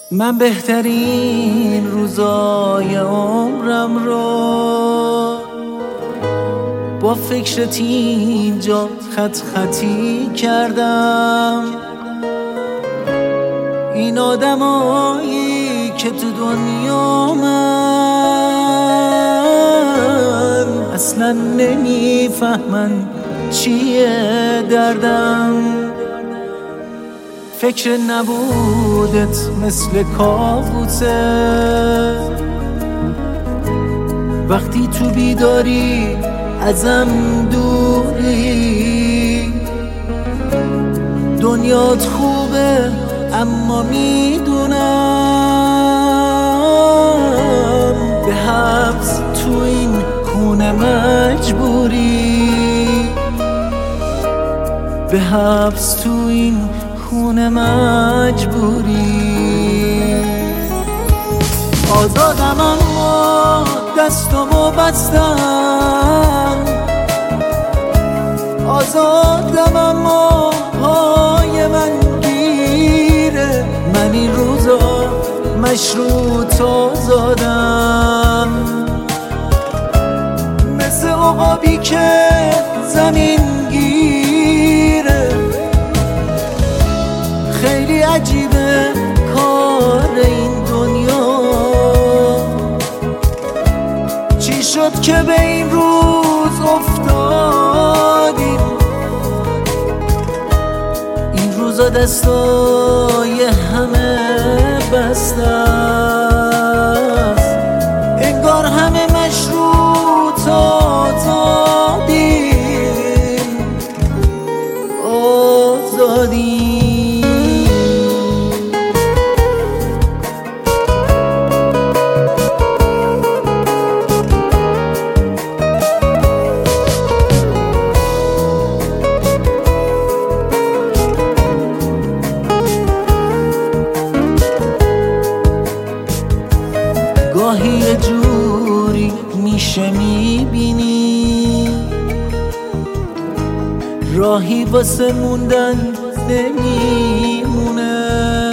من بهترین روزای عمرم رو با فکرت اینجا خطی کردم. این آدمایی که تو دنیا من اصلا نمیفهمن چیه دردم. فکر نبودت مثل کابوسه، وقتی تو بیداری ازم دوری. دنیات خوبه اما میدونم به حبس تو این خونه مجبوری، به حبس تو این خونه مجبوری. آزادم اما دستمو بستم، آزادم اما پای من گیره. من این روزا مشروط آزادم، مثل عقابی که زمین گیره. خیلی عجیبه کار این دنیا، چی شد که به این روز افتادیم. این روزا دستای همه بسته است، انگار همه مشروط آزادیم. آزادیم. گاهی یه جوری میشه میبینی راهی واسه موندن نمیمونه.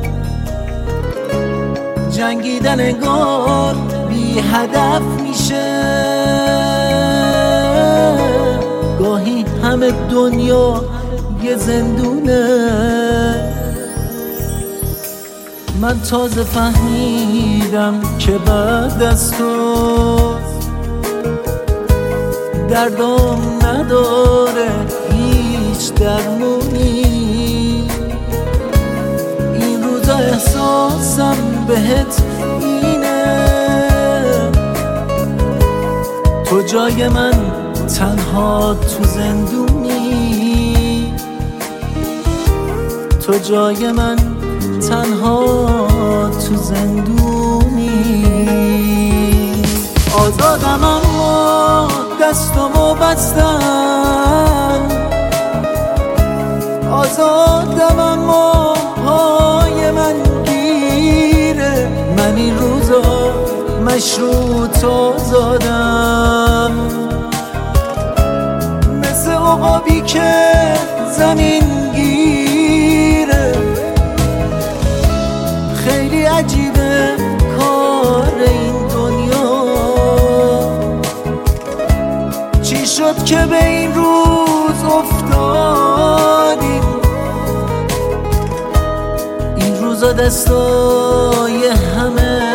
جنگیدن انگار بی هدف میشه، گاهی همه دنیا یه زندونه. من تازه فهمیدم که بعد از تو دردم نداره هیچ درمونی. این روزا احساسم بهت اینه، تو جای من تنها تو زندونی، تو جای من تنها تو زندونی. آزادم اما دستمو بستم، آزادم اما پای من گیره. من این روزا مشروط آزادم، مثل عقابی که زمین گیره. خیلی عجیبه کار این دنیا، چی شد که به این روز افتادیم. این روزا دستای همه